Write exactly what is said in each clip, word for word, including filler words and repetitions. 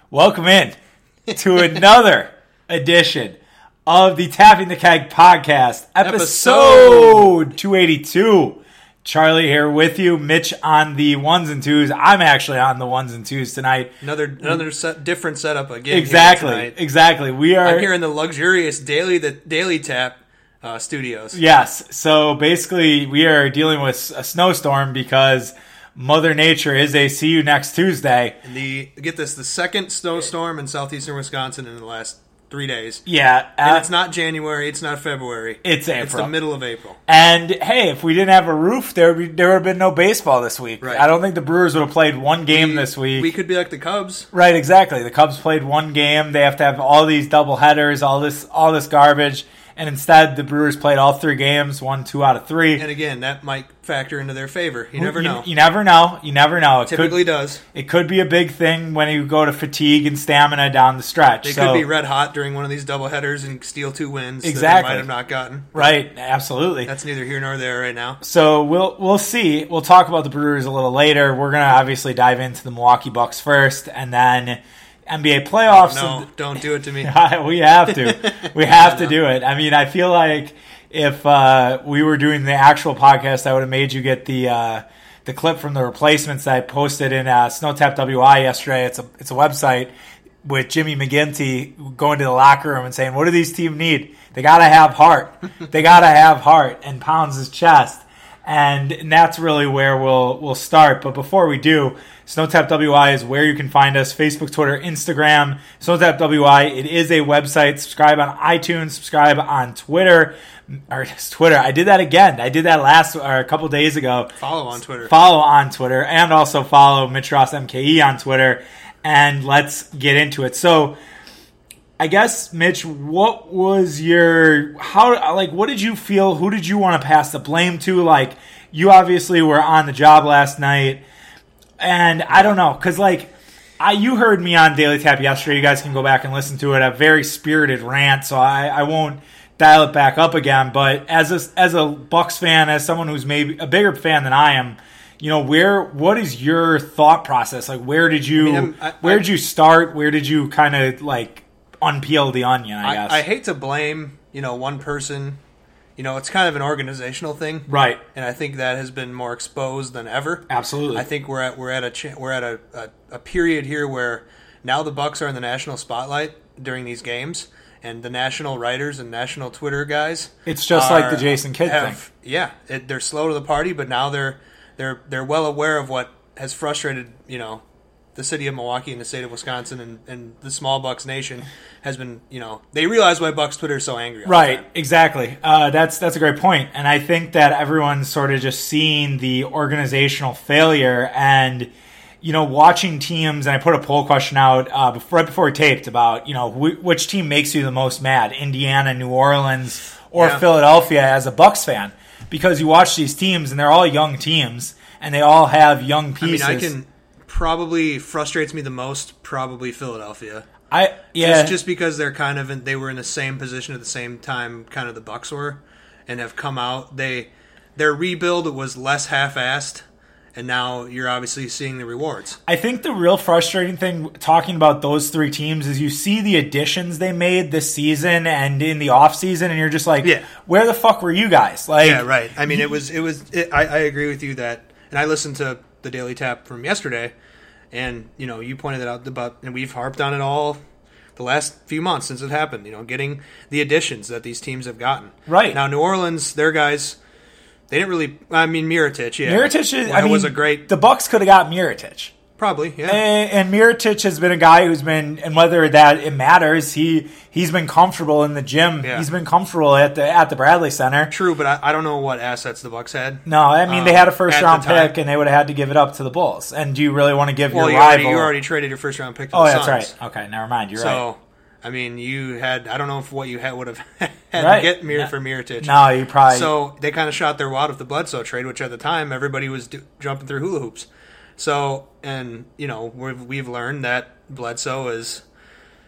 Welcome in to another edition of the Tapping the Keg podcast, episode, episode two eighty-two. Charlie here with you, Mitch on the ones and twos. I'm actually on the ones and twos tonight. Another another set, different setup again. Exactly, exactly. We are. I'm here in the luxurious daily the Daily Tap uh, studios. Yes. So basically, we are dealing with a snowstorm because Mother Nature is a see you next Tuesday. And the get this, the second snowstorm in southeastern Wisconsin in the last three days. Yeah. Uh, and it's not January, it's not February. It's April. It's the middle of April. And, hey, if we didn't have a roof, there would, be, there would have been no baseball this week. Right. I don't think the Brewers would have played one game we, this week. We could be like the Cubs. Right, exactly. The Cubs played one game. They have to have all these double headers, all this, all this garbage. And instead, the Brewers played all three games, won two out of three. And again, that might factor into their favor. You never you, know. You never know. You never know. It Typically could, does. It could be a big thing when you go to fatigue and stamina down the stretch. They so, could be red hot during one of these doubleheaders and steal two wins exactly. that they might have not gotten. Right, absolutely. That's neither here nor there right now. So we'll we'll see. We'll talk about the Brewers a little later. We're going to obviously dive into the Milwaukee Bucks first, and then N B A playoffs. Oh, no, don't do it to me. We have to. We have to do it. I mean, I feel like if uh, we were doing the actual podcast, I would have made you get the uh, the clip from the replacements that I posted in uh, Snowtap W I yesterday. It's a it's a website with Jimmy McGinty going to the locker room and saying, "What do these teams need? They got to have heart. They got to have heart," and pounds his chest. And, and that's really where we'll we'll start. But before we do, Snowtap W I is where you can find us. Facebook, Twitter, Instagram. Snowtap W I. It is a website. Subscribe on iTunes. Subscribe on Twitter. Or Twitter. I did that again. I did that last or a couple days ago. Follow on Twitter. Follow on Twitter. And also follow Mitch Ross M K E on Twitter. And let's get into it. So, I guess, Mitch, what was your, how, like, what did you feel, who did you want to pass the blame to? Like, you obviously were on the job last night, and I don't know, because, like, I you heard me on Daily Tap yesterday, you guys can go back and listen to it, a very spirited rant, so I, I won't dial it back up again, but as a, as a Bucks fan, as someone who's maybe a bigger fan than I am, you know, where, what is your thought process? Like, where did you, I mean, I, where I, did you start? Where did you kind of, like, unpeel the onion, I, I guess. I hate to blame, you know, one person. You know, it's kind of an organizational thing, right? And I think that has been more exposed than ever. Absolutely. I think we're at we're at a ch- we're at a, a, a period here where now the Bucks are in the national spotlight during these games, and the national writers and national Twitter guys. It's just are, like the Jason Kidd have, thing. Yeah, it, they're slow to the party, but now they're they're they're well aware of what has frustrated, you know, the city of Milwaukee and the state of Wisconsin and, and the small Bucks nation has been, you know, they realize why Bucks Twitter is so angry. Right, exactly. Uh, that's that's a great point. And I think that everyone's sort of just seeing the organizational failure and, you know, watching teams, and I put a poll question out uh, before, right before we taped about, you know, wh- which team makes you the most mad, Indiana, New Orleans, or yeah. Philadelphia as a Bucks fan. Because you watch these teams, and they're all young teams, and they all have young pieces. I mean, I can... Probably frustrates me the most. Probably Philadelphia. I yeah, just, just because they're kind of in, they were in the same position at the same time, kind of the Bucks were, and have come out. They their rebuild was less half-assed, and now you're obviously seeing the rewards. I think the real frustrating thing talking about those three teams is you see the additions they made this season and in the offseason, and you're just like, yeah. where the fuck were you guys? Like, yeah, right. I mean, it was it was. It, I, I agree with you that, and I listened to the Daily Tap from yesterday. And, you know, you pointed it out about, and we've harped on it all the last few months since it happened, you know, getting the additions that these teams have gotten. Right. Now, New Orleans, their guys, they didn't really, I mean, Mirotic, yeah. Mirotic, is, well, I mean, was a great. The Bucks could have got Mirotic. Probably, yeah. And, and Mirotic has been a guy who's been, and whether that it matters, he he's been comfortable in the gym. Yeah. He's been comfortable at the at the Bradley Center. True, but I, I don't know what assets the Bucks had. No, I mean um, they had a first at round the time. pick, and they would have had to give it up to the Bulls. And do you really want to give Well, your you rival? already, you already traded your first round pick to oh, the that's Suns. right. Okay, never mind. You're so, right. So, I mean, you had, I don't know if what you had would have had right. to get Mir no. for Mirotic. No, you probably. So they kind of shot their wad with the Bledsoe trade, which at the time everybody was do- jumping through hula hoops. So, and, you know, we've, we've learned that Bledsoe is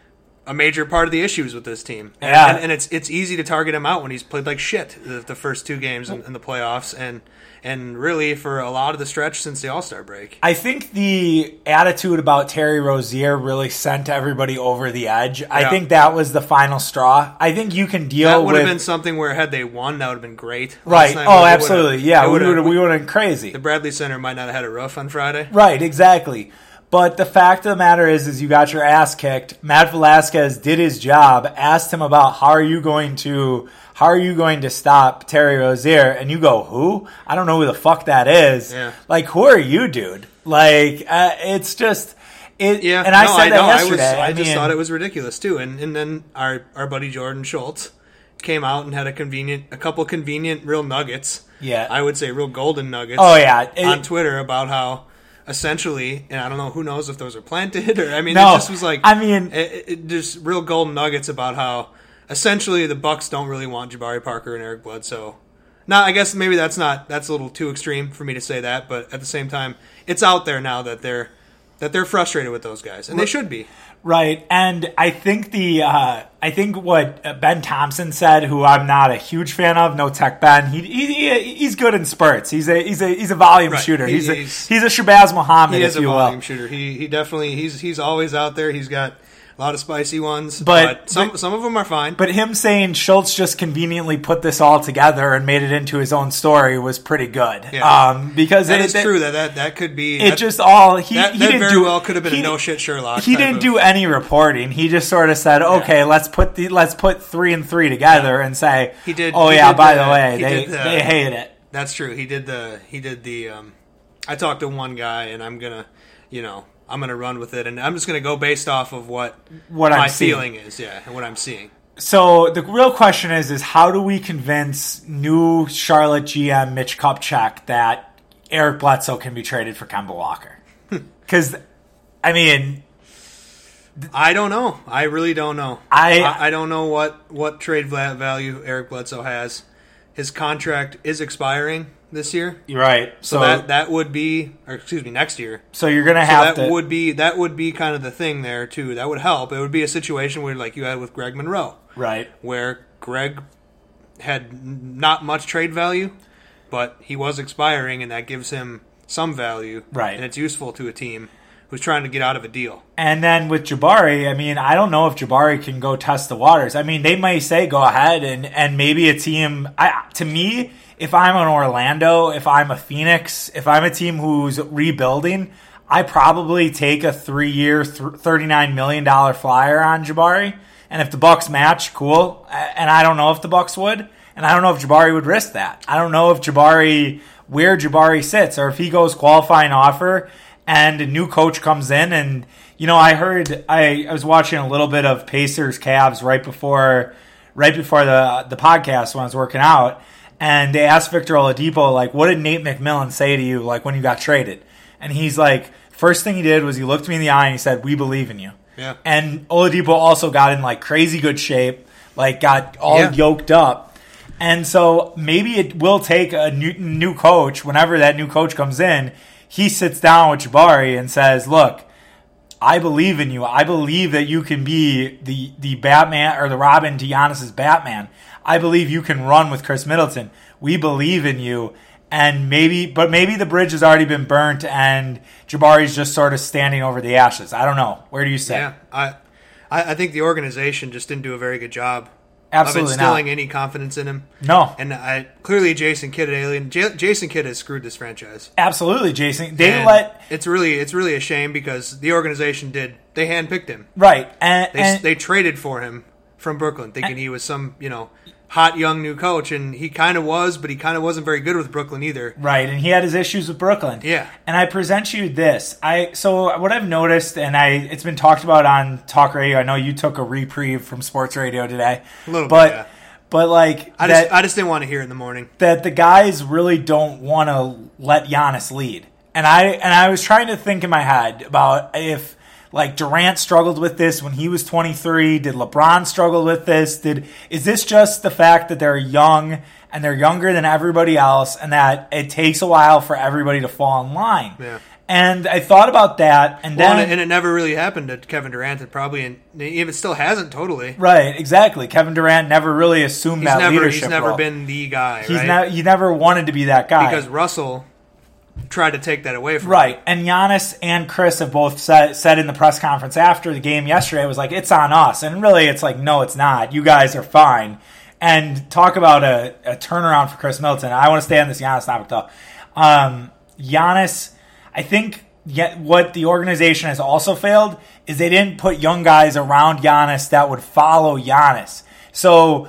a major part of the issues with this team. And, Yeah. and, and it's it's easy to target him out when he's played like shit the, the first two games in, in the playoffs, and and really for a lot of the stretch since the All-Star break. I think the attitude about Terry Rozier really sent everybody over the edge. I Yeah. think that was the final straw. I think you can deal That would with... have been something where had they won, that would have been great. Right. Last night, Oh, it absolutely. would've- Yeah, it we would've- would have we would have been crazy. The Bradley Center might not have had a roof on Friday. Right, exactly. But the fact of the matter is, is you got your ass kicked. Matt Velasquez did his job, asked him about how are you going to how are you going to stop Terry Rozier, and you go, who? I don't know who the fuck that is. Yeah. Like, who are you, dude? Like, uh, it's just it. Yeah, and I no, said that know. yesterday. I, was, I, I just mean, thought it was ridiculous too. And and then our our buddy Jordan Schultz came out and had a convenient, a couple convenient real nuggets. Yeah. I would say real golden nuggets. Oh, yeah. It- on Twitter about how essentially, and I don't know who knows if those are planted or I mean, No, it just was like I mean- it, it, just real golden nuggets about how essentially the Bucks don't really want Jabari Parker and Eric Bledsoe. Now, I guess maybe that's not that's a little too extreme for me to say that, but at the same time, it's out there now that they're that they're frustrated with those guys, and they should be. Right, and I think the uh, I think what Ben Thompson said, who I'm not a huge fan of, no tech Ben, he, he he's good in spurts. He's a he's a he's a volume Right. shooter. He- He's, he's- a he's a Shabazz Muhammad, He if is a you volume will. shooter. He he definitely he's he's always out there. He's got a lot of spicy ones, But- but, some but- some of them are fine. But him saying Schultz just conveniently put this all together and made it into his own story was pretty good. Yeah. Um, because that it, is true. That that that could be. It that, just all he that, he that didn't very do well could have been he- a no shit Sherlock. He type didn't of- do any reporting. He just sort of said, "Okay, let's put the let's put three and three together and say, He did- oh he yeah, did by the- the way, he they did the- they hate it." That's true. He did the he did the. Um, I talked to one guy, and I'm gonna, you know, I'm gonna run with it, and I'm just gonna go based off of what What I'm my seeing. feeling is, yeah, and what I'm seeing. So the real question is, is how do we convince new Charlotte G M Mitch Kupchak that Eric Bledsoe can be traded for Kemba Walker? Because, I mean, I don't know. I really don't know. I- I, I don't know what, what trade va- value Eric Bledsoe has. His contract is expiring this year, you're right. so, So, that that would be, or excuse me, next year. so you're gonna So have that to. would be that would be kind of the thing there too. That would help. It would be a situation where, like you had with Greg Monroe, right. where Greg had n- not much trade value, but he was expiring, and that gives him some value, Right. And it's useful to a team who's trying to get out of a deal. And then with Jabari, I mean, I don't know if Jabari can go test the waters. I mean, they might say go ahead, and, and maybe a team. I to me, if I'm an Orlando, if I'm a Phoenix, if I'm a team who's rebuilding, I probably take a three-year, th- thirty-nine million dollars flyer on Jabari. And if the Bucks match, cool. And I don't know if the Bucks would, and I don't know if Jabari would risk that. I don't know if Jabari where Jabari sits, or if he goes qualifying offer and a new coach comes in. And you know, I heard I, I was watching a little bit of Pacers Cavs right before right before the the podcast when I was working out, and they asked Victor Oladipo, like, what did Nate McMillan say to you, like, when you got traded? And he's like, first thing he did was he looked me in the eye and he said, we believe in you. Yeah. And Oladipo also got in like crazy good shape, like got all Yeah. yoked up. And so maybe it will take a new, new coach, whenever that new coach comes in, he sits down with Jabari and says, look, I believe in you. I believe that you can be the, the Batman or the Robin to Giannis's Batman. I believe you can run with Chris Middleton. We believe in you. And maybe, but maybe the bridge has already been burnt and Jabari's just sort of standing over the ashes. I don't know. Where do you sit? Yeah, I, I I think the organization just didn't do a very good job Absolutely of instilling not. any confidence in him. No. And I clearly Jason Kidd alien. J- Jason Kidd has screwed this franchise. Absolutely, Jason. They And let it's really it's really a shame because the organization did they handpicked him. right and, They and they traded for him from Brooklyn, thinking he was some you know hot young new coach, and he kind of was, but he kind of wasn't very good with Brooklyn either. right, and he had his issues with Brooklyn. Yeah. And I present you this. I so what I've noticed, and I it's been talked about on talk radio. I know you took a reprieve from sports radio today, A little bit, but yeah. but like I that, just I just didn't want to hear it in the morning. that the guys really don't want to let Giannis lead. And I and I was trying to think in my head about if like Durant struggled with this when he was twenty-three. Did LeBron struggle with this? Did is this just the fact that they're young and they're younger than everybody else, and that it takes a while for everybody to fall in line? Yeah. And I thought about that, and well, then and, it, and it never really happened to Kevin Durant. It probably, and if it still hasn't, totally. Right, exactly. Kevin Durant never really assumed He's that never, leadership He's never role. been the guy. He's right? ne- he never wanted to be that guy because Russell tried to take that away from right. him. And Giannis and Chris have both said, said in the press conference after the game yesterday, it was like, it's on us. And really, it's like, no, it's not. You guys are fine. And talk about a, a turnaround for Chris Middleton. I want to stay on this Giannis topic, though. Um, Giannis, I think yet what the organization has also failed is they didn't put young guys around Giannis that would follow Giannis. So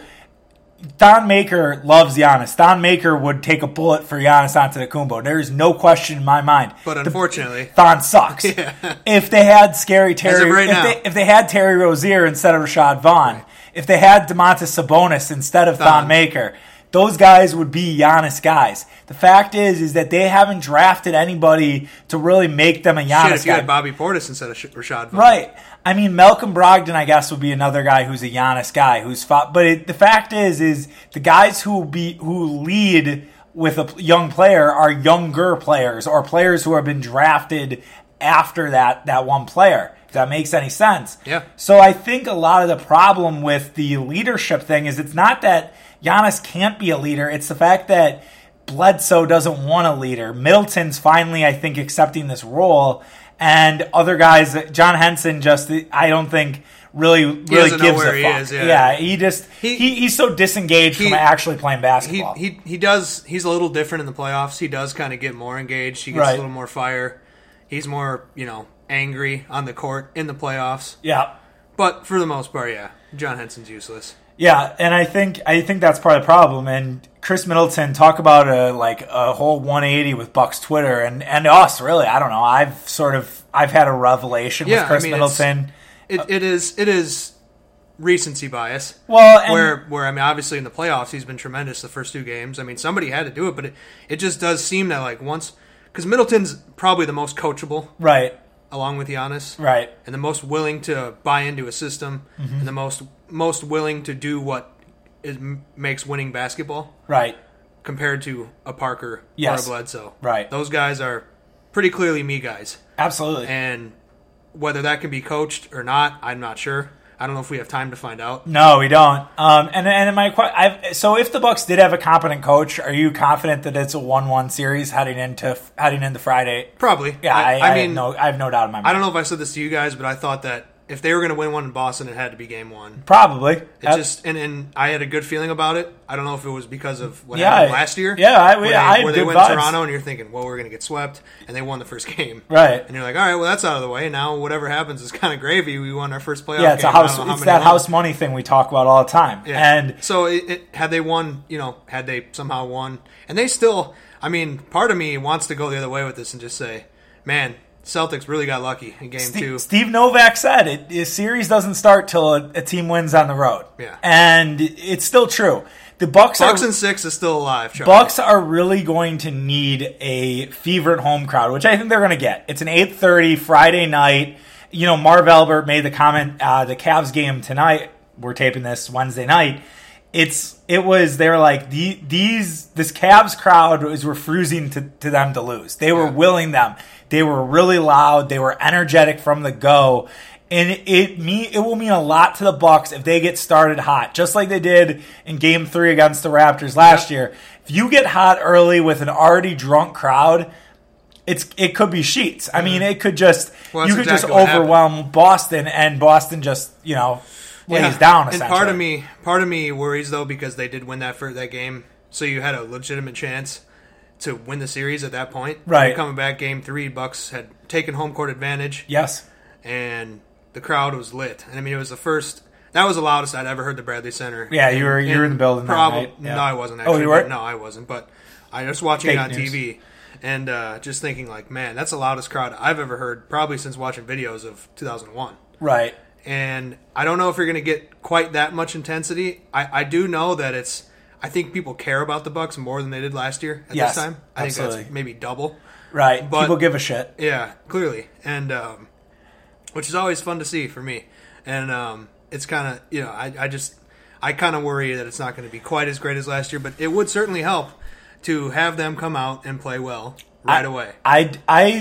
Thon Maker loves Giannis. Thon Maker would take a bullet for Giannis Antetokounmpo. There is no question in my mind. But unfortunately, the, Thon sucks. Yeah. If they had Scary Terry, right if, now. they, if they had Terry Rozier instead of Rashad Vaughn, right. if they had DeMontis Sabonis instead of Thon, Thon Maker, those guys would be Giannis guys. The fact is, is that they haven't drafted anybody to really make them a Giannis Shit, if you guy. had Bobby Portis instead of Rashad Vaughn. Right. I mean, Malcolm Brogdon, I guess, would be another guy who's a Giannis guy who's fought. But it, the fact is, is the guys who be who lead with a young player are younger players or players who have been drafted after that that one player. If that makes any sense. Yeah. So I think a lot of the problem with the leadership thing is it's not that Giannis can't be a leader. It's the fact that Bledsoe doesn't want a leader. Middleton's finally, I think, accepting this role. And other guys, John Henson, just I don't think really really doesn't gives know where a he fuck. is, yeah. yeah, he just He- he, he's so disengaged he- from actually playing He, basketball. he he does. He's a little different in the playoffs. He does kind of get more engaged. He gets Right. a little more fire. He's more, you know, angry on the court in the playoffs. yeah, But for the most part, yeah, John Henson's useless. yeah, and I think I think that's part of the problem. And Chris Middleton, talk about a like a whole one eighty with Bucks Twitter and and us really. I don't know. I've sort of I've had a revelation Yeah, with Chris I mean, Middleton. It it is it is recency bias. Well, and, where where I mean, obviously in the playoffs he's been tremendous the first two games. I mean, somebody had to do it, but it, it just does seem that like once because Middleton's probably the most coachable, right, along with Giannis, right, and the most willing to buy into a system, Mm-hmm. and the most most willing to do what is, makes winning basketball right, compared to a Parker Yes. or a Bledsoe. right. Those guys are pretty clearly me guys, Absolutely. and whether that can be coached or not, I'm not sure. I don't know if we have time to find out. No, we don't. Um, and and my que- I've, so if the Bucks did have a competent coach, are you confident that it's a one-one series heading into heading into Friday? Probably. Yeah, I, I, I mean, have no, I have no doubt in my mind. I don't know if I said this to you guys, but I thought that if they were going to win one in Boston, it had to be game one. Probably. It Yep. just and, and I had a good feeling about it. I don't know if it was because of what Yeah, happened last year. yeah, I- where I they, had where they good went vibes. to Toronto and you're thinking, well, we're going to get swept, and they won the first game. Right. And you're like, all right, well, that's out of the way. Now whatever happens is kind of gravy. We won our first playoff. Yeah, it's game. a house. I don't know how It's many that won. house money thing we talk about all the time. Yeah. And so it, it had they won, you know, had they somehow won, and they still, I mean, part of me wants to go the other way with this and just say, man, Celtics really got lucky in game Steve, two. Steve Novak said it. The series doesn't start till a, a team wins on the road. Yeah. And it's still true. The Bucks, Bucks are, and six is still alive. Charlie. Bucks are really going to need a fevered home crowd, which I think they're going to get. It's an eight thirty Friday night. You know, Marv Albert made the comment, uh, the Cavs game tonight, we're taping this Wednesday night. It's it was they were like the, these this Cavs crowd was refusing to, to them to lose. They were Yeah. willing them. They were really loud. They were energetic from the go. And it, it mean it will mean a lot to the Bucks if they get started hot, just like they did in Game Three against the Raptors last Yep. year. If you get hot early with an already drunk crowd, it's it could be sheets. I mean, it could just Well, you that's could exactly just what happened. overwhelm Boston, and Boston just you know lays Yeah. down. And Essentially, part of me, part of me worries though because they did win that for that game, so you had a legitimate chance to win the series at that point. Right. You're coming back game three, Bucks had taken home court advantage, yes, and the crowd was lit. And I mean, it was the first. That was the loudest I'd ever heard the Bradley Center. yeah, you were you were in the building that Probably night. Yeah. no, I wasn't. Oh, Actually, you weren't? but No, I wasn't. But I was watching Fake it on news. T V and uh, just thinking like, man, that's the loudest crowd I've ever heard, probably since watching videos of two thousand one. Right. And I don't know if you're going to get quite that much intensity. I, I do know that it's. I think people care about the Bucks more than they did last year at Yes, this time. I think absolutely. that's maybe double. Right. But- People give a shit. Yeah, clearly, and um, which is always fun to see for me. And um, it's kind of you know I, I just I kind of worry that it's not going to be quite as great as last year, but it would certainly help to have them come out and play well right I, away. I, I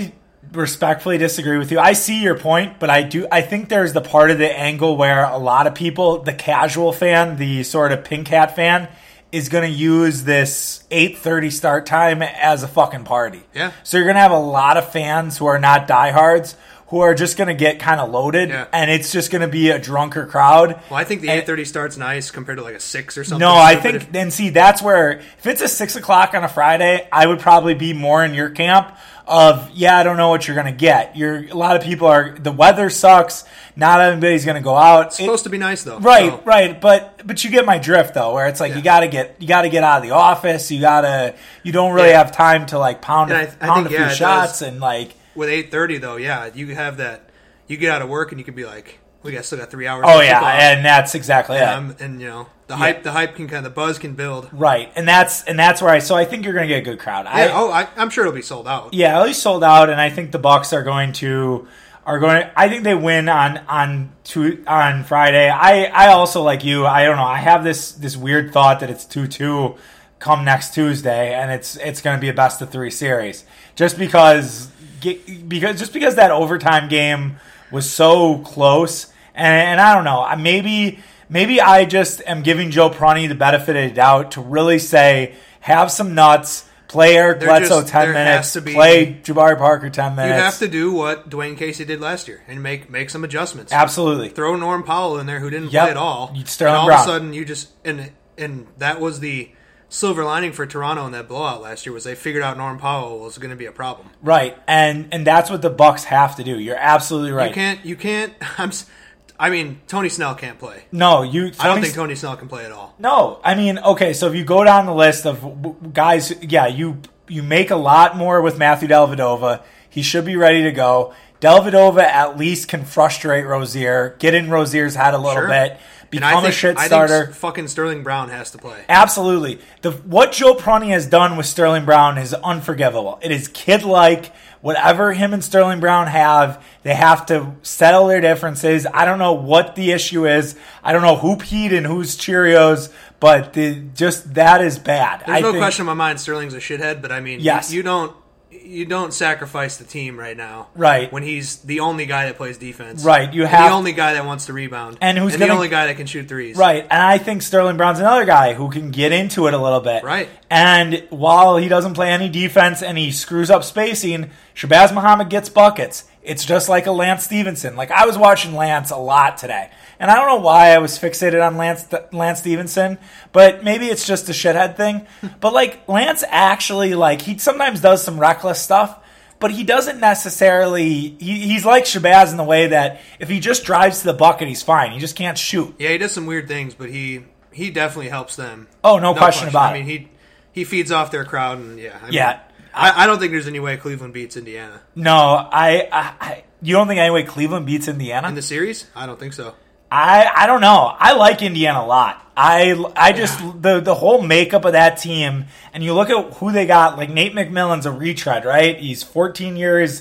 respectfully disagree with you. I see your point, but I do. I think there's the part of the angle where a lot of people, the casual fan, the sort of pink hat fan, is going to use this eight thirty start time as a fucking party. Yeah. So you're going to have a lot of fans who are not diehards who are just going to get kind of loaded, yeah. and it's just going to be a drunker crowd. Well, I think the eight thirty start's nice compared to like a six or something. No, I think, if, and see, that's where, if it's a six o'clock on a Friday, I would probably be more in your camp of, yeah, I don't know what you're going to get. You're, a lot of people are, the weather sucks, not everybody's going to go out. It's supposed it, to be nice, though. Right, so. right, but but you get my drift, though, where it's like, yeah. you got to get you got to get out of the office, you got to, you don't really yeah. have time to, like, pound, a, I, I pound think, a few yeah, shots, and, like. With eight thirty, though, yeah, you have that. You get out of work and you could be like, we got still got three hours. Oh yeah, and that's exactly it. Um, and you know, the hype, yeah. the hype can kind of, the buzz can build. Right, and that's and that's where I. So I think you're going to get a good crowd. Yeah, I, oh, I, I'm sure it'll be sold out. Yeah, at least sold out, and I think the Bucks are going to are going. I think they win on on two, on Friday. I I also like you. I don't know. I have this this weird thought that it's two two come next Tuesday, and it's it's going to be a best of three series, just because because just because that overtime game was so close, and, and I don't know, maybe maybe I just am giving Joe Prunty the benefit of the doubt to really say, have some nuts, play Eric They're Bledsoe just, ten minutes, be, play Jabari Parker ten minutes. You have to do what Dwayne Casey did last year and make make some adjustments. Absolutely. Throw Norm Powell in there who didn't yep. play at all. Sterling and all Brown. of a sudden you just, and and that was the silver lining for Toronto in that blowout last year, was they figured out Norm Powell was going to be a problem. Right, and and that's what the Bucks have to do. You're absolutely right. You can't. You can't. I'm. I mean, Tony Snell can't play. No, you. I don't think Tony Snell can play at all. No, I mean, okay. So if you go down the list of guys, yeah, you you make a lot more with Matthew Dellavedova. He should be ready to go. Dellavedova at least can frustrate Rozier, get in Rozier's head a little sure. bit. Become think, a shit I starter. Think fucking Sterling Brown has to play. Absolutely. The what Joe Prunty has done with Sterling Brown is unforgivable. It is kid-like. Whatever him and Sterling Brown have, they have to settle their differences. I don't know what the issue is. I don't know who peed and who's Cheerios, but the, just that is bad. There's I no think, question in my mind Sterling's a shithead, but I mean, yes. you, you don't. You don't sacrifice the team right now, right? When he's the only guy that plays defense, right? You and have the only guy that wants to rebound, and who's and gonna, the only guy that can shoot threes, right? And I think Sterling Brown's another guy who can get into it a little bit, right? And while he doesn't play any defense and he screws up spacing, Shabazz Muhammad gets buckets. It's just like a Lance Stevenson. Like I was watching Lance a lot today. And I don't know why I was fixated on Lance Lance Stevenson, but maybe it's just a shithead thing. But like Lance actually, like he sometimes does some reckless stuff, but he doesn't necessarily. He, he's like Shabazz in the way that if he just drives to the bucket, he's fine. He just can't shoot. Yeah, he does some weird things, but he he definitely helps them. Oh, no, no question, question about I it. I mean, he he feeds off their crowd, and yeah, I mean, yeah. I, I don't think there's any way Cleveland beats Indiana. No, I, I, I. You don't think any way Cleveland beats Indiana in the series? I don't think so. I, I don't know. I like Indiana a lot. I, I just yeah. the the whole makeup of that team, and you look at who they got. Like Nate McMillan's a retread, right? He's fourteen years.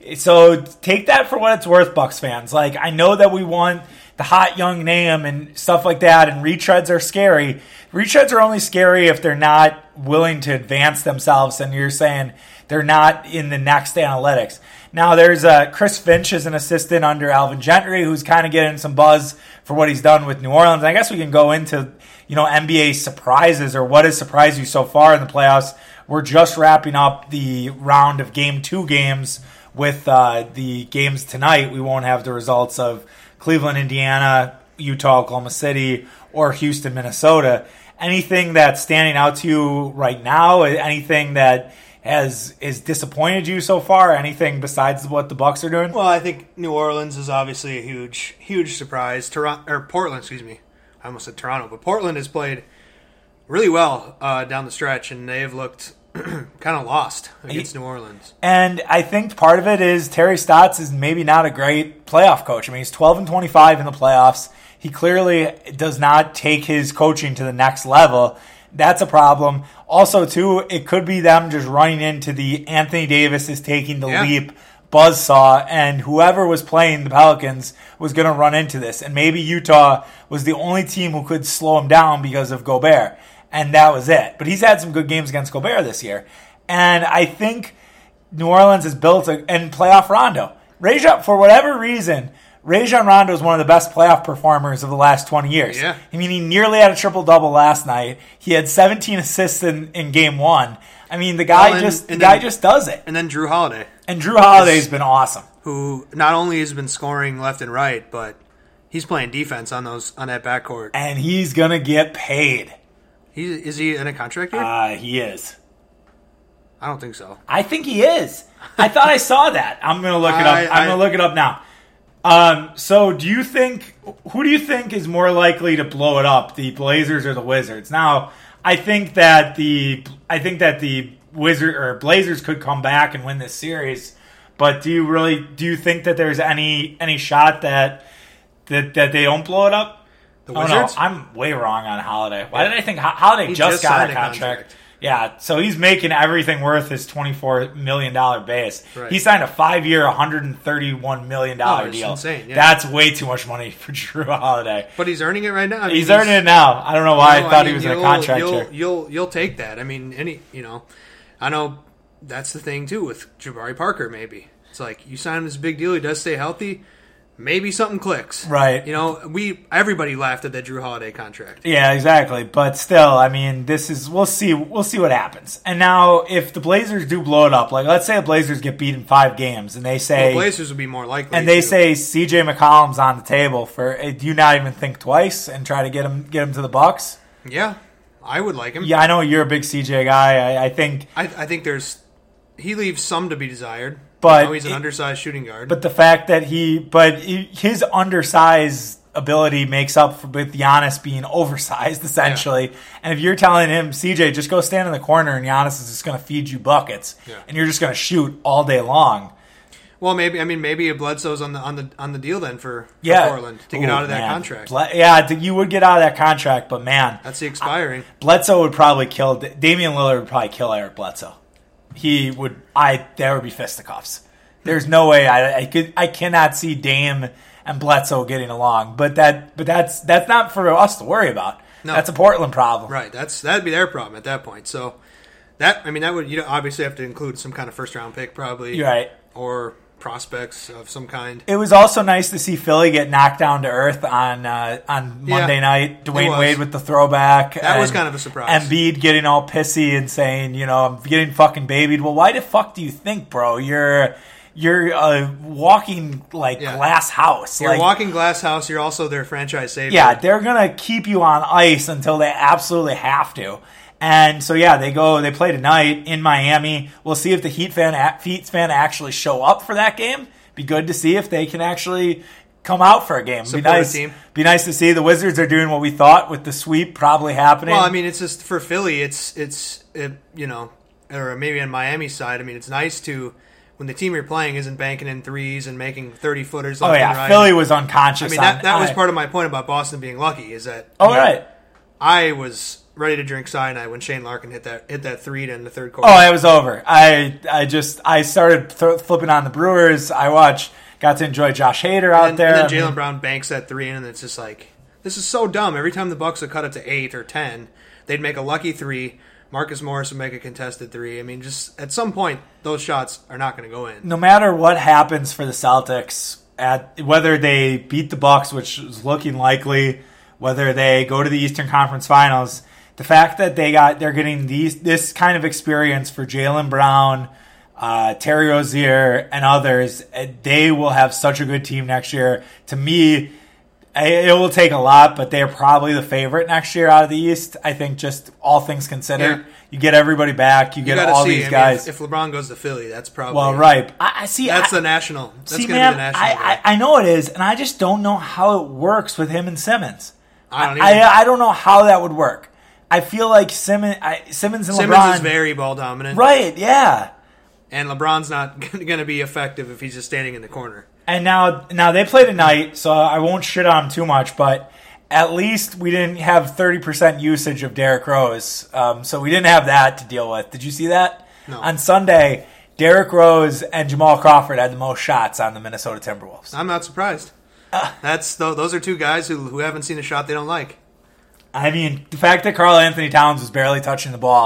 So take that for what it's worth, Bucks fans. Like I know that we want the hot young name and stuff like that, and retreads are scary. Retreads are only scary if they're not willing to advance themselves, and you're saying they're not in the next analytics. Now, there's uh, Chris Finch is an assistant under Alvin Gentry, who's kind of getting some buzz for what he's done with New Orleans. I guess we can go into, you know, N B A surprises or what has surprised you so far in the playoffs. We're just wrapping up the round of game two games with uh, the games tonight. We won't have the results of Cleveland, Indiana, Utah, Oklahoma City, or Houston, Minnesota. Anything that's standing out to you right now? Anything that has is disappointed you so far? Anything besides what the Bucks are doing? Well, I think New Orleans is obviously a huge, huge surprise. Toronto or Portland, excuse me. I almost said Toronto, but Portland has played really well uh, down the stretch, and they have looked kind of lost against New Orleans. And I think part of it is Terry Stotts is maybe not a great playoff coach. I mean, he's twelve and twenty-five in the playoffs. He clearly does not take his coaching to the next level. That's a problem. Also, too, it could be them just running into the Anthony Davis is taking the yeah. leap buzzsaw, and whoever was playing the Pelicans was going to run into this. And maybe Utah was the only team who could slow him down because of Gobert, and that was it. But he's had some good games against Gobert this year. And I think New Orleans has built a and playoff Rondo. Rajon, for whatever reason, Rajon Rondo is one of the best playoff performers of the last twenty years. Yeah. I mean, he nearly had a triple-double last night. He had seventeen assists in, in game one. I mean, the guy well, and, just the and guy then, just does it. And then Drew Holiday. And Drew Holiday's been awesome. Who not only has been scoring left and right, but he's playing defense on those on that backcourt. And he's going to get paid. He, is he in a contract here? Uh, he is. I don't think so. I think he is. I thought I saw that. I'm going to look it up. I, I'm going to look it up now. Um, so do you think, who do you think is more likely to blow it up, the Blazers or the Wizards? Now, I think that the, I think that the Wizard or Blazers could come back and win this series, but do you really, do you think that there's any, any shot that, that, that they don't blow it up? The Oh Wizards? no, I'm way wrong on Holiday. Why did I think Holiday He just, just got signed a a contract? contract. Yeah, so he's making everything worth his twenty-four million dollars base. Right. He signed a five-year, one hundred thirty-one million dollars Oh, it's deal. insane, yeah. That's way too much money for Drew Holiday. But he's earning it right now. I mean, He's earning it now. I don't know why you know, I thought mean, he was in a you'll- contract you'll, here. You'll you'll take that. I mean, any you know, I know that's the thing too with Jabari Parker. Maybe it's like you sign him this big deal. He does stay healthy. Maybe something clicks. Right. You know, we everybody laughed at that Drew Holiday contract. Yeah, exactly. But still, I mean, this is we'll see we'll see what happens. And now, if the Blazers do blow it up, like let's say the Blazers get beat in five games, and they say Well, Blazers would be more likely. and they to. say C J McCollum's on the table for, do you not even think twice and try to get him get him to the Bucks? yeah, I would like him. Yeah, I know you're a big C J guy. I, I think, I, I think there's he leaves some to be desired. But you know, he's an it- undersized shooting guard. but the fact that he, but he, his undersized ability makes up for with Giannis being oversized essentially. And if you're telling him, C J, just go stand in the corner and Giannis is just going to feed you buckets, Yeah. and you're just going to shoot all day long. well, maybe I mean maybe a Bledsoe's on the on the on the deal then for, for Yeah, Portland to get Ooh, out of that man. contract. Ble- yeah, you would get out of that contract, but man, That's the expiring. Bledsoe would probably kill Damian Lillard would probably kill Eric Bledsoe. He would. I there would be fisticuffs. There's no way I, I could. I cannot see Dame and Bledsoe getting along. But that. But that's that's not for us to worry about. No. That's a Portland problem. Right. That's that'd be their problem at that point. So that I mean that would you know obviously have to include some kind of first round pick probably. You're right. Or prospects of some kind. It was also nice to see Philly get knocked down to earth on uh, on Monday Yeah, night. Dwayne was. Wade with the throwback. That was and kind of a surprise. Embiid getting all pissy and saying, you know, I'm getting fucking babied. Well, why the fuck do you think, bro? You're you're a walking like Yeah. glass house. You're like, a walking glass house. You're also their franchise savior. yeah, they're gonna keep you on ice until they absolutely have to. And so yeah, they go. They play tonight in Miami. We'll see if the Heat fan, Heat fan actually show up for that game. Be good to see if they can actually come out for a game. Be Support a nice. team. Be nice to see the Wizards are doing what we thought with the sweep probably happening. Well, I mean, it's just for Philly. It's it's it, you know, or maybe on Miami's side. I mean, it's nice to when the team you're playing isn't banking in threes and making thirty footers. oh Left yeah, and right. Philly was unconscious. I mean, that on- that was I- part of my point about Boston being lucky is that. Oh you know, right. I was ready to drink cyanide when Shane Larkin hit that hit that three to end the third quarter. Oh, it was over. I I just I started th- flipping on the Brewers. I watched. Got to enjoy Josh Hader out and, there. And I then Jalen mean, Brown banks that three in, and it's just like this is so dumb. Every time the Bucks would cut it to eight or ten, they'd make a lucky three. Marcus Morris would make a contested three. I mean, just at some point, those shots are not going to go in. no matter what happens for the Celtics, at whether they beat the Bucks, which is looking likely, whether they go to the Eastern Conference Finals, the fact that they got they're getting these this kind of experience for Jaylen Brown, uh, Terry Rozier, and others, uh, they will have such a good team next year. To me, I- it will take a lot, but they're probably the favorite next year out of the East. I think just all things considered, Yeah. you get everybody back, you You get gotta all see. these I mean, guys. if, if LeBron goes to Philly, that's probably well, right. I, I see. That's I, the national. That's See, going to man, be the national. I, guy. I, I know it is, and I just don't know how it works with him and Simmons. I don't I, either. I don't know how that would work. I feel like Simmons, I, Simmons and Simmons LeBron. is very ball dominant, right, yeah. and LeBron's not going to be effective if he's just standing in the corner. And now, now they play tonight, so I won't shit on him too much, but at least we didn't have thirty percent usage of Derrick Rose, um, so we didn't have that to deal with. Did you see that? No. On Sunday, Derrick Rose and Jamal Crawford had the most shots on the Minnesota Timberwolves. I'm not surprised. That's th- those are two guys who who haven't seen a shot they don't like. I mean, the fact that Karl Anthony Towns was barely touching the ball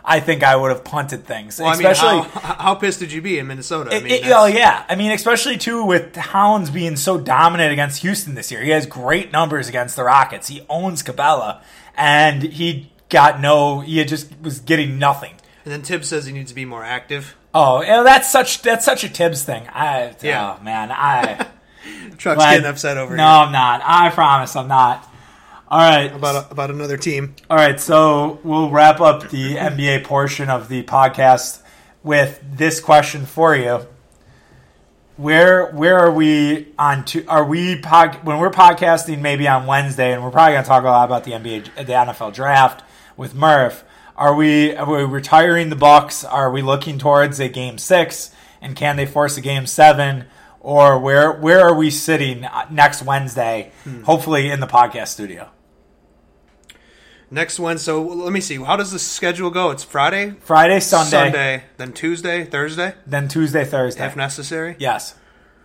I think I would have punted things. Well, especially, I mean, how, how pissed did you be in Minnesota? I it, mean, it, oh yeah, I mean, especially too with Hounds being so dominant against Houston this year. He has great numbers against the Rockets. He owns Capella, and he got no. He just was getting nothing. And then Tibbs says he needs to be more active. Oh, yeah, that's such that's such a Tibbs thing. I Yeah. oh man, I Truck's glad- getting upset over no, here. I'm not. I promise, I'm not. All right. About, a, about another team. All right, so we'll wrap up the N B A portion of the podcast with this question for you. Where where are we on to are we pod, when we're podcasting maybe on Wednesday, and we're probably going to talk a lot about the N B A the N F L draft with Murph. Are we are we retiring the Bucks? Are we looking towards a game six, and can they force a game seven? Or where where are we sitting next Wednesday, hmm. hopefully in the podcast studio? Next one, so let me see. How does the schedule go? It's Friday? Friday, Sunday. Sunday, then Tuesday, Thursday? Then Tuesday, Thursday. If necessary? Yes.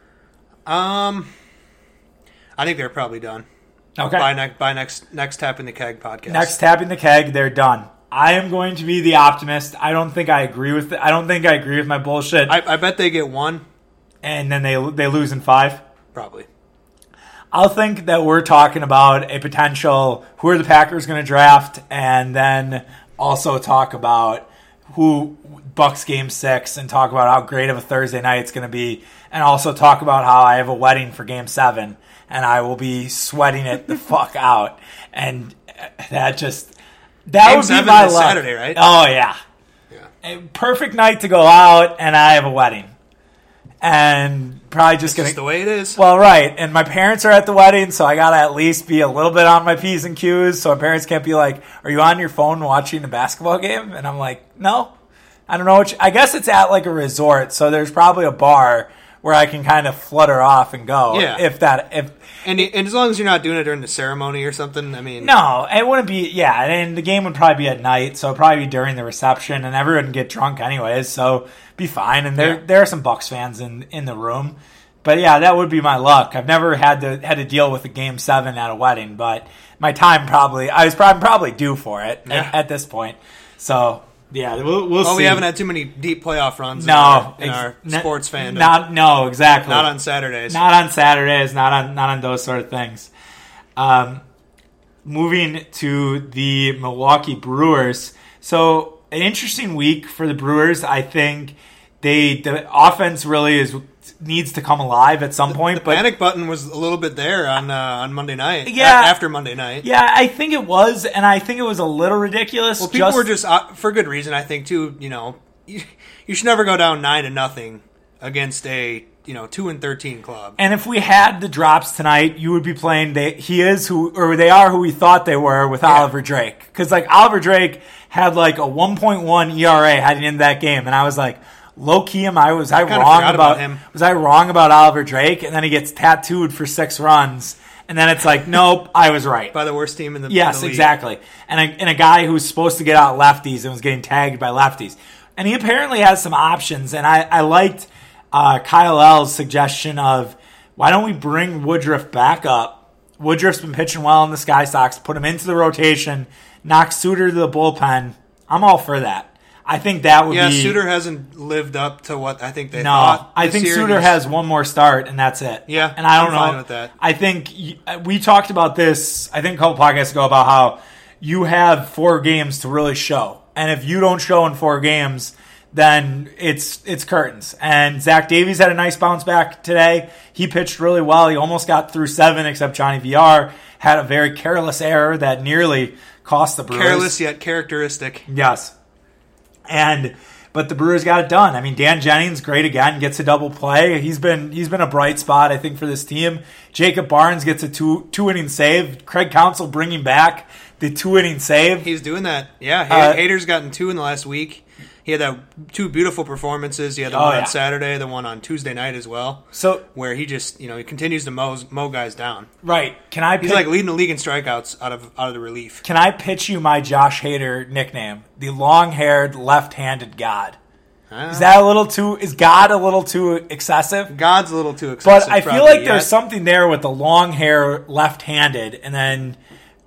Um, I think they're probably done. Okay. By, ne- by next next Tapping the Keg podcast. Next Tapping the Keg, they're done. I am going to be the optimist. I don't think I agree with it. I don't think I agree with my bullshit. I, I bet they get one. And then they they lose in five? Probably. I'll think that we're talking about a potential who are the Packers going to draft, and then also talk about who Bucks game six, and talk about how great of a Thursday night it's going to be, and also talk about how I have a wedding for game seven, and I will be sweating it the fuck out, and that just that game would seven be my is luck. Saturday, right? Oh yeah, yeah. A perfect night to go out, and I have a wedding. And probably just it's gonna just the way it is. Well, right, and my parents are at the wedding, so I gotta at least be a little bit on my P's and Q's, so my parents can't be like, "Are you on your phone watching a basketball game?" And I'm like, "No, I don't know what." You, I guess it's at like a resort, so there's probably a bar where I can kind of flutter off and go. Yeah. If that if. And, and as long as you're not doing it during the ceremony or something, I mean... No, it wouldn't be... Yeah, and the game would probably be at night, so it'd probably be during the reception, and everyone would get drunk anyways, so be fine. And there yeah. there are some Bucks fans in, in the room. But yeah, that would be my luck. I've never had to had to deal with a game seven at a wedding, but my time probably... I was probably, probably due for it yeah. at, at this point. So... Yeah, we'll, we'll well, see. we haven't had too many deep playoff runs no, in our, in ex- our sports fandom. Not, no, exactly. Not on Saturdays. Not on Saturdays, not on not on those sort of things. Um, moving to the Milwaukee Brewers. So, an interesting week for the Brewers. I think they the offense really is needs to come alive at some the, point. The but panic button was a little bit there on uh, on Monday night. Yeah, a- after Monday night. Yeah, I think it was, and I think it was a little ridiculous. Well, people just, were just uh, for good reason. I think too. You know, you, you should never go down nine to nothing against a you know two and thirteen club. And if we had the drops tonight, you would be playing. They, he is who, or they are who we thought they were with yeah. Oliver Drake. Because like Oliver Drake had like a one point one E R A heading into that game, and I was like, low key, am I was I, I wrong about, about him? Was I wrong about Oliver Drake? And then he gets tattooed for six runs, and then it's like, nope, I was right. By the worst team in the yes, in the league. exactly. And a, and a guy who's supposed to get out lefties and was getting tagged by lefties, and he apparently has some options. And I, I liked uh, Kyle L's suggestion of why don't we bring Woodruff back up? Woodruff's been pitching well in the Sky Sox. Put him into the rotation. Knock Suter to the bullpen. I'm all for that. I think that would yeah, be... Yeah, Suter hasn't lived up to what I think they no, thought. I think year. Suter He's... has one more start, and that's it. Yeah, and I don't I'm know. fine with that. I think we talked about this, I think a couple podcasts ago, about how you have four games to really show. And if you don't show in four games, then it's it's curtains. And Zach Davies had a nice bounce back today. He pitched really well. He almost got through seven, except Johnny V R had a very careless error that nearly cost the Brewers. Careless yet characteristic. Yes. And but the Brewers got it done. I mean, Dan Jennings, great again, gets a double play. He's been he's been a bright spot, I think, for this team. Jacob Barnes gets a two two inning save. Craig Counsell bringing back the two inning save. He's doing that. Yeah, Uh, Hader's gotten two in the last week. He had that two beautiful performances. He had the Oh, one yeah. on Saturday, the one on Tuesday night as well. So where he just you know he continues to mow mow guys down. right, can I? He's pick, like leading the league in strikeouts out of out of the relief. Can I pitch you my Josh Hader nickname, the long-haired, left-handed God? Is that a little too? Is God a little too excessive? God's a little too excessive. But I feel probably, like there's yeah. something there with the long hair, left-handed, and then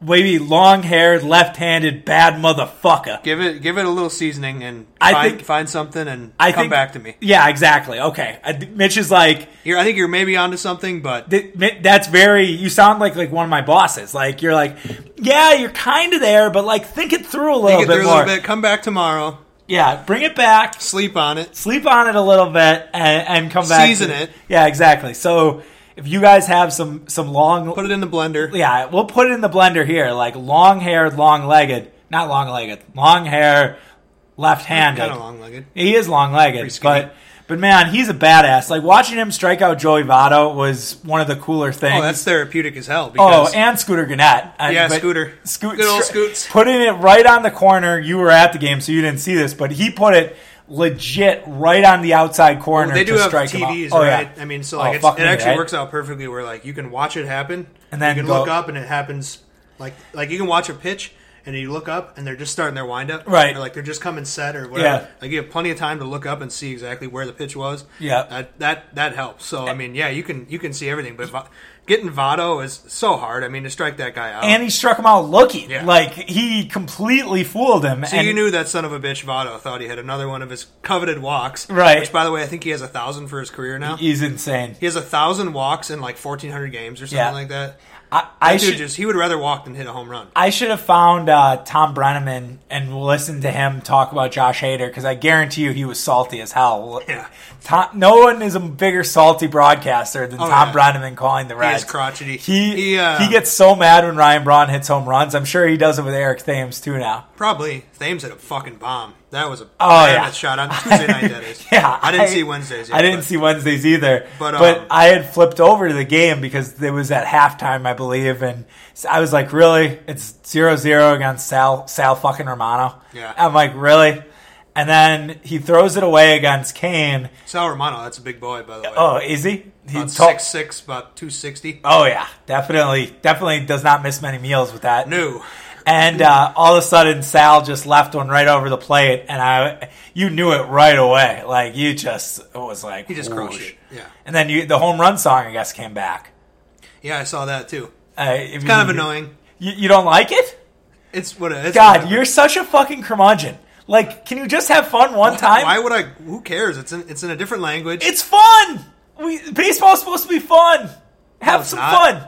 maybe long-haired, left-handed, bad motherfucker. Give it, give it a little seasoning, and I find, think- find something, and I come think- back to me. Yeah, exactly. Okay. I, Mitch is like, You're, I think you're maybe onto something, but th- Mi- that's very, you sound like like one of my bosses. Like, you're like, yeah, you're kind of there, but like, think it through a little think it bit through a more. little bit. Come back tomorrow. Yeah, bring it back. Sleep on it. Sleep on it a little bit and, and come back. Season to, it. Yeah, exactly. So if you guys have some some long, Put it in the blender. yeah, we'll put it in the blender here. Like long haired, long legged, not long legged, long hair, left handed. Kind of long-legged. He is long legged, Pretty skinny. but but man, he's a badass. Like watching him strike out Joey Votto was one of the cooler things. Oh, that's therapeutic as hell. Oh, Because and Scooter Gannett. I- Yeah, but Scooter. Scoot, Good old stri- Scoots. Putting it right on the corner. You were at the game, so you didn't see this, but he put it legit right on the outside corner Well, they do to have strike T him Vs, out. Oh, right? yeah. I mean, so Oh, like it's, fuck it me, actually right? works out perfectly where like you can watch it happen, And then you can go- look up and it happens like like you can watch a pitch and you look up and they're just starting their windup, Right. Or like they're just coming set or whatever. Yeah. Like you have plenty of time to look up and see exactly where the pitch was. Yeah. that that that helps. So I mean, yeah, you can you can see everything, but Va- getting Votto is so hard. I mean, to strike that guy out. And he struck him out looking. Yeah. Like, he completely fooled him. So and you knew that son of a bitch Votto thought he had another one of his coveted walks, Right. Which, by the way, I think he has a thousand for his career now. He's insane. He has a thousand walks in like fourteen hundred games or something Yeah. like that. I, I That dude should just he would rather walk than hit a home run. I should have found uh, Tom Brenneman and listened to him talk about Josh Hader, because I guarantee you he was salty as hell. Yeah. Tom, no one is a bigger salty broadcaster than Oh, Tom yeah. Brenneman calling the He Reds. is crotchety. He He, uh, he gets so mad when Ryan Braun hits home runs. I'm sure he does it with Eric Thames too now. Probably Thames hit a fucking bomb. That was a Oh, mammoth yeah. shot on Tuesday night. That is. Yeah, I didn't see Wednesdays. Yet, I didn't but- see Wednesdays either. But, But, um, I had flipped over to the game because it was at halftime, I believe, and I was like, "Really? It's zero zero against Sal Sal fucking Romano." Yeah. I'm like, "Really?" And then he throws it away against Kane. Sal Romano, that's a big boy, by the way. Oh, is he? He about to- six six, about two sixty. Oh yeah, definitely, definitely does not miss many meals with that. No. And uh, all of a sudden, Sal just left one right over the plate, and I, you knew it right away. Like you just, it was like He just whoosh. crushed it. Yeah. And then you, the home run song, I guess, came back. Yeah, I saw that too. Uh, it's Kind of annoying. You, you don't like it? It's what it is. God, you're such a fucking curmudgeon. Like, can you just have fun one time? Why would I? Who cares? It's in it's in a different language. It's fun. We baseball's supposed to be fun. Have it's some not. fun.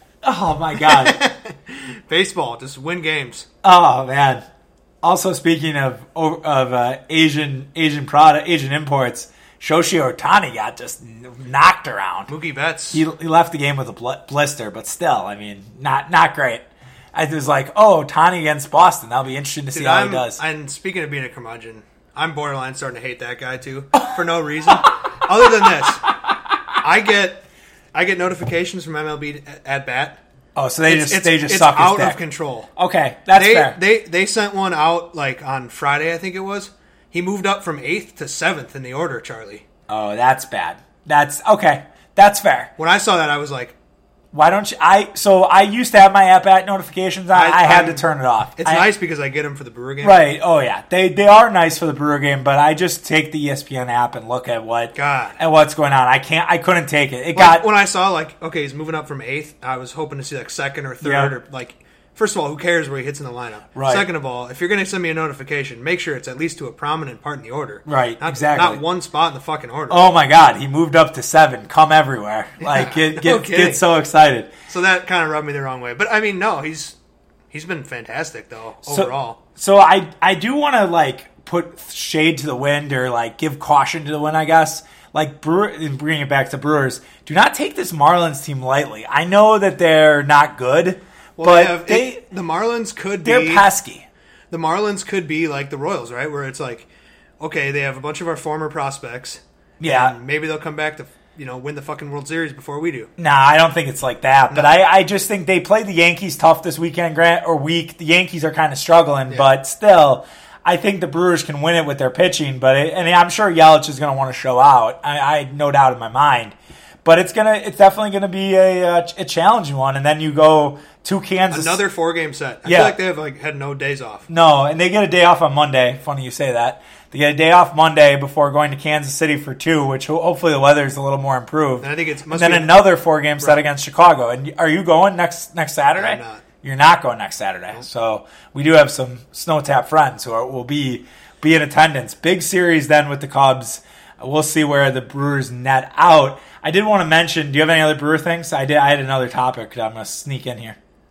Oh my god. Baseball, just win games. Oh man. Also, speaking of of uh, Asian Asian product Asian imports, Shoshi Otani got just knocked around. Mookie Betts. He, he left the game with a bl- blister, but still, I mean, not not great. I was like, oh, Otani against Boston. That'll be interesting to see Dude, how I'm, he does. And speaking of being a curmudgeon, I'm borderline starting to hate that guy too for no reason. Other than this, I get I get notifications from M L B at bat. oh, so they It's, just it's, they just it's suck his out dick. of control. Okay, that's They, fair. they they sent one out like on Friday, I think it was. He moved up from eighth to seventh in the order, Charlie. oh, that's bad. That's okay. That's fair. When I saw that, I was like, Why don't you? I so I used to have my app at notifications on. I, I- had I'm- to turn it off. it's I- nice because I get him for the Brewer game. Right. Oh yeah. They they are nice for the Brewer game, but I just take the E S P N app and look at what God. at what's going on. I can't. I couldn't take it. It Like, got when I saw like, okay, he's moving up from eighth, I was hoping to see like second or third Yeah. or like. First of all, who cares where he hits in the lineup? Right. Second of all, if you're going to send me a notification, make sure it's at least to a prominent part in the order. Right, Not, exactly. Not one spot in the fucking order. oh my god. He moved up to seven. Come everywhere. Like get get, no kidding. get so excited. So that kind of rubbed me the wrong way. But I mean, no, he's he's been fantastic though So- overall. So I I do want to like put shade to the wind or like give caution to the wind. I guess like Brewer and bring it back to Brewers. Do not take this Marlins team lightly. I know that they're not good, Well, but they have, they it- the Marlins could they're be pesky. the Marlins could be like the Royals, right? Where it's like, okay, they have a bunch of our former prospects. Yeah. and maybe they'll come back to you know win the fucking World Series before we do. Nah, I don't think it's like that. But I, I just think they played the Yankees tough this weekend, Grant, or week. The Yankees are kind of struggling, Yeah. but still, I think the Brewers can win it with their pitching. But it, and I'm sure Yelich is going to want to show out. I, I had no doubt in my mind. But it's gonna, it's definitely going to be a, a a challenging one. And then you go to Kansas. Another four game set. I Yeah. feel like they have like had no days off. No, and they get a day off on Monday. Funny you say that. They get a day off Monday before going to Kansas City for two, which ho- hopefully the weather's a little more improved. And I think it's And must then be another four game set Right. against Chicago. And are you going next next Saturday? I'm not. You're not going next Saturday. So we do have some Snow Tap friends who are, will be be in attendance. Big series then with the Cubs. We'll see where the Brewers net out. I did want to mention, do you have any other Brewer things? I did. I had another topic that I'm going to sneak in here.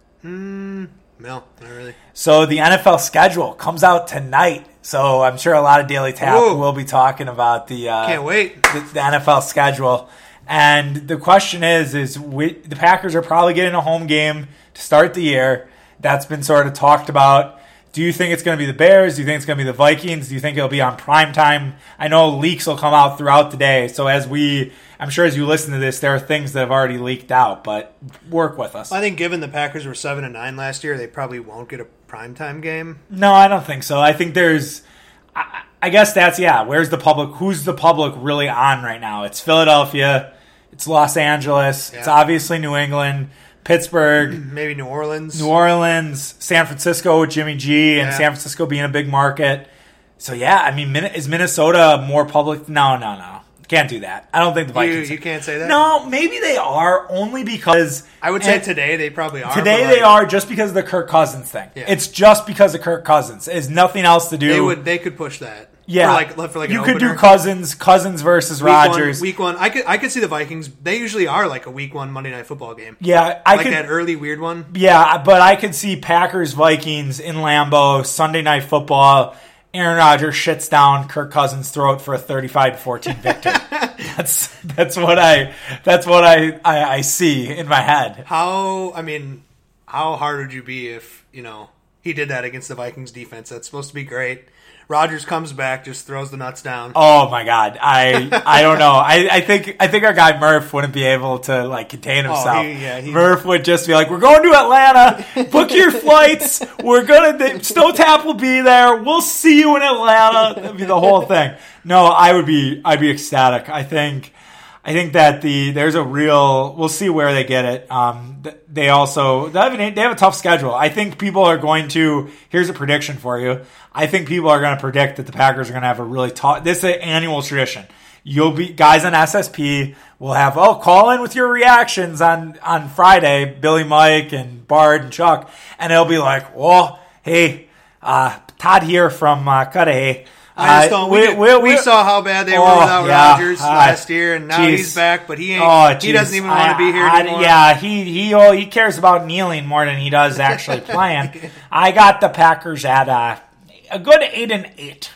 Mm, no, not really. So the N F L schedule comes out tonight. So I'm sure a lot of Daily Tap Whoa. will be talking about the uh, can't wait the, the N F L schedule. And the question is, is we, the Packers are probably getting a home game to start the year. That's been sort of talked about. Do you think it's going to be the Bears? Do you think it's going to be the Vikings? Do you think it'll be on prime time? I know leaks will come out throughout the day. So as we, I'm sure as you listen to this, there are things that have already leaked out, but work with us. I think given the Packers were seven and nine last year, they probably won't get a primetime game. No, I don't think so. I think there's, I, I guess that's, yeah, where's the public? Who's the public really on right now? It's Philadelphia. It's Los Angeles. Yeah. It's obviously New England. Pittsburgh, maybe New Orleans, New Orleans, San Francisco with Jimmy G, and yeah. San Francisco being a big market. So yeah, I mean, is Minnesota more public? No, no, no, can't do that. I don't think the Vikings. You, you can't say that. No, maybe they are only because I would say today they probably are. Today they like, are just because of the Kirk Cousins thing. Yeah. It's just because of Kirk Cousins. It's nothing else to do. They would. They could push that. Yeah, for like, for like you an could opener. do Cousins, Cousins versus week Rodgers. One, week one, I could, I could see the Vikings. They usually are like a week one Monday Night Football game. Yeah, I like could, that early weird one. Yeah, but I could see Packers Vikings in Lambeau Sunday Night Football. Aaron Rodgers shits down Kirk Cousins' throat for a thirty-five to fourteen victory. that's that's what I that's what I, I I see in my head. How I mean, how hard would you be if you know he did that against the Vikings defense? That's supposed to be great. Rodgers comes back, just throws the nuts down. Oh my God, I I don't know. I, I think I think our guy Murph wouldn't be able to like contain himself. Oh, he, yeah, he, Murph would just be like, "We're going to Atlanta. Book your flights. We're gonna the, Snow Tap will be there. We'll see you in Atlanta." That'd be the whole thing. No, I would be I'd be ecstatic. I think I think that the there's a real. We'll see where they get it. Um, they also they have, an, they have a tough schedule. I think people are going to. Here's a prediction for you. I think people are going to predict that the Packers are going to have a really tough. This is an annual tradition. You'll be guys on S S P will have oh call in with your reactions on on Friday. Billy, Mike, and Bard and Chuck, and it'll be like, well, hey, uh, Todd here from uh, Cudahy. I just don't. We, we, we saw how bad they were oh, without yeah, Rodgers uh, last year, and now geez. he's back. But he ain't. Oh, he doesn't even want to be here anymore. I, yeah, he he oh, he cares about kneeling more than he does actually playing. I got the Packers at uh, a good eight and eight.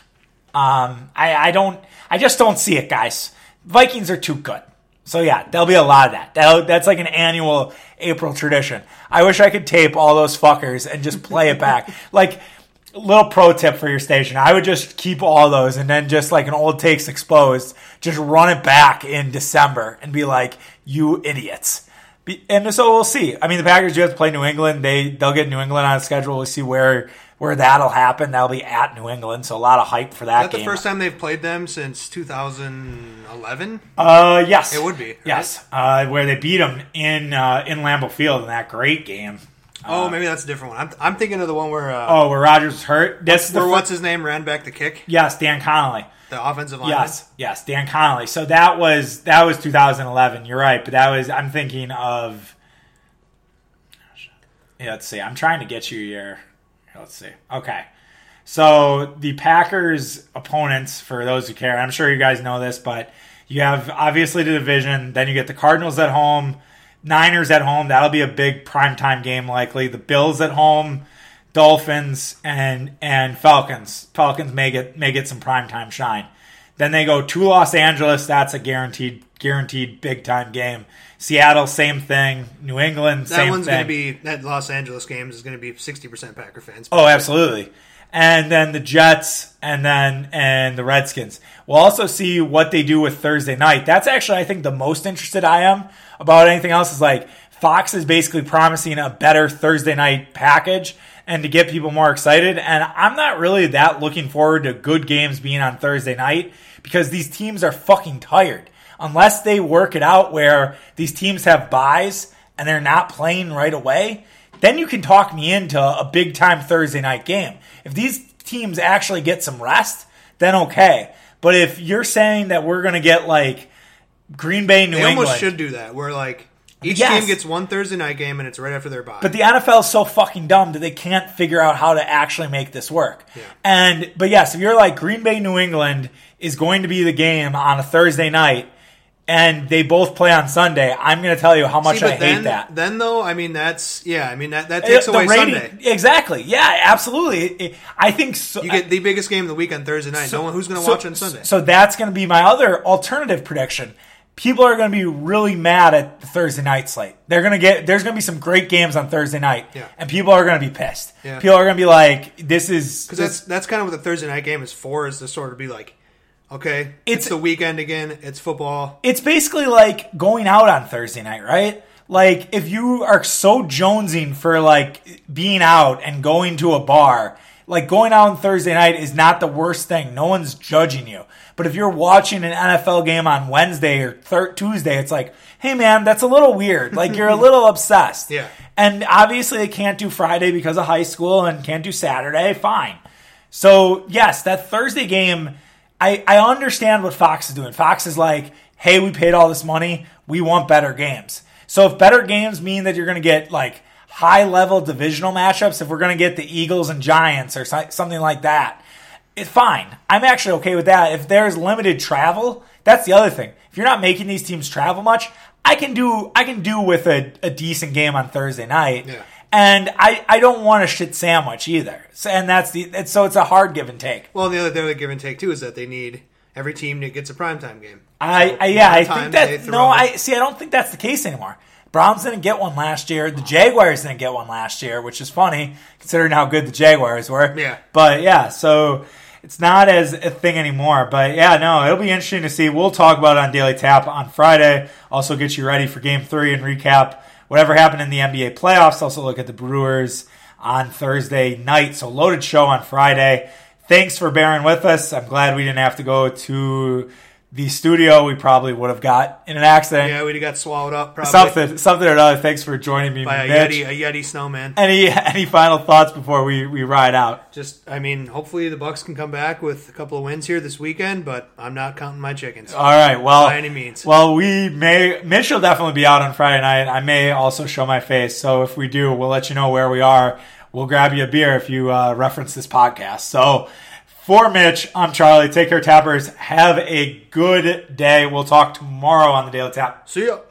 Um, I I don't. I just don't see it, guys. Vikings are too good. So yeah, there'll be a lot of that. That'll, that's like an annual April tradition. I wish I could tape all those fuckers and just play it back. Like. Little pro tip for your station. I would just keep all those and then just like an old takes exposed, just run it back in December and be like, you idiots. Be, and so we'll see. I mean, the Packers do have to play New England. They, they'll get New England on the schedule. We'll see where, where that'll happen. That'll be at New England. So a lot of hype for that game. Is that the first time they've played them since two thousand eleven? Uh, yes. It would be. Right? Yes. Uh, where they beat them in, uh, in Lambeau Field in that great game. Oh, maybe that's a different one. I'm, I'm thinking of the one where... Uh, oh, where Rodgers was hurt? That's where, the, what's his name, ran back the kick? Yes, Dan Connolly. The offensive lineman? Yes, yes, Dan Connolly. So that was that was two thousand eleven. You're right, but that was... I'm thinking of... Yeah, let's see. I'm trying to get you your... Let's see. Okay. So the Packers' opponents, for those who care, I'm sure you guys know this, but you have obviously the division. Then you get the Cardinals at home. Niners at home, that'll be a big primetime game likely. The Bills at home, Dolphins, and and Falcons. Falcons may get may get some primetime shine. Then they go to Los Angeles, that's a guaranteed guaranteed big time game. Seattle, same thing. New England, that same one's thing. That one's going to be, that Los Angeles game is going to be sixty percent Packer fans. Oh, absolutely. And then the Jets, and then and the Redskins. We'll also see what they do with Thursday night. That's actually, I think, the most interested I am about anything else. Is like Fox is basically promising a better Thursday night package and to get people more excited. And I'm not really that looking forward to good games being on Thursday night because these teams are fucking tired. Unless they work it out where these teams have buys and they're not playing right away, then you can talk me into a big time Thursday night game. If these teams actually get some rest, then okay. But if you're saying that we're going to get like Green Bay, New they England, almost should do that. Where like Each yes. team gets one Thursday night game, and it's right after their bye. But the N F L is so fucking dumb that they can't figure out how to actually make this work. Yeah. And but yes, if you're like Green Bay, New England is going to be the game on a Thursday night, and they both play on Sunday, I'm going to tell you how much See, I then, hate that. Then though, I mean that's yeah, I mean that, that takes The away rating- Sunday. Exactly. Yeah, absolutely. It- it- I think so, You get the biggest game of the week on Thursday night. So- no one who's going to so- watch on Sunday. So that's going to be my other alternative prediction. People are going to be really mad at the Thursday night slate. They're going to get there's going to be some great games on Thursday night, Yeah. and people are going to be pissed. Yeah. People are going to be like, "This is Because that's that's kind of what the Thursday night game is for, is to sort of be like, okay, it's, It's- the weekend again, it's football. It's basically like going out on Thursday night, right? Like if you are so jonesing for like being out and going to a bar, like going out on Thursday night is not the worst thing. No one's judging you. But if you're watching an N F L game on Wednesday or thir- Tuesday, it's like, hey man, that's a little weird. Like you're a little obsessed. Yeah. And obviously they can't do Friday because of high school and can't do Saturday. Fine. So yes, that Thursday game, I, I understand what Fox is doing. Fox is like, hey, we paid all this money. We want better games. So if better games mean that you're going to get like high level divisional matchups, if we're going to get the Eagles and Giants or so- something like that, it's fine. I'm actually okay with that. If there's limited travel, that's the other thing. If you're not making these teams travel much, I can do I can do with a, a decent game on Thursday night. Yeah. And I, I don't want a shit sandwich either. So, and that's the it's, so it's a hard give and take. Well, the other, the other give and take too is that they need every team that gets a primetime game. I, So, I yeah, I primetime, think they that throw- no, I see. I don't think that's the case anymore. Browns didn't get one last year. The Jaguars didn't get one last year, which is funny considering how good the Jaguars were. Yeah. But yeah, so it's not as a thing anymore. But yeah, no, it'll be interesting to see. We'll talk about it on Daily Tap on Friday. Also get you ready for Game Three and recap whatever happened in the N B A playoffs. Also look at the Brewers on Thursday night. So loaded show on Friday. Thanks for bearing with us. I'm glad we didn't have to go to the studio. We probably would have got in an accident. Yeah, we'd have got swallowed up probably Something, something or another. Thanks for joining me, by a Mitch. Yeti, a Yeti snowman. Any any final thoughts before we, we ride out? Just, I mean, hopefully the Bucks can come back with a couple of wins here this weekend, but I'm not counting my chickens All right. Well, by any means. well, we may. Mitch will definitely be out on Friday night. I may also show my face. So if we do, we'll let you know where we are. We'll grab you a beer if you uh, reference this podcast. So for Mitch, I'm Charlie. Take care, Tappers. Have a good day. We'll talk tomorrow on the Daily Tap. See ya.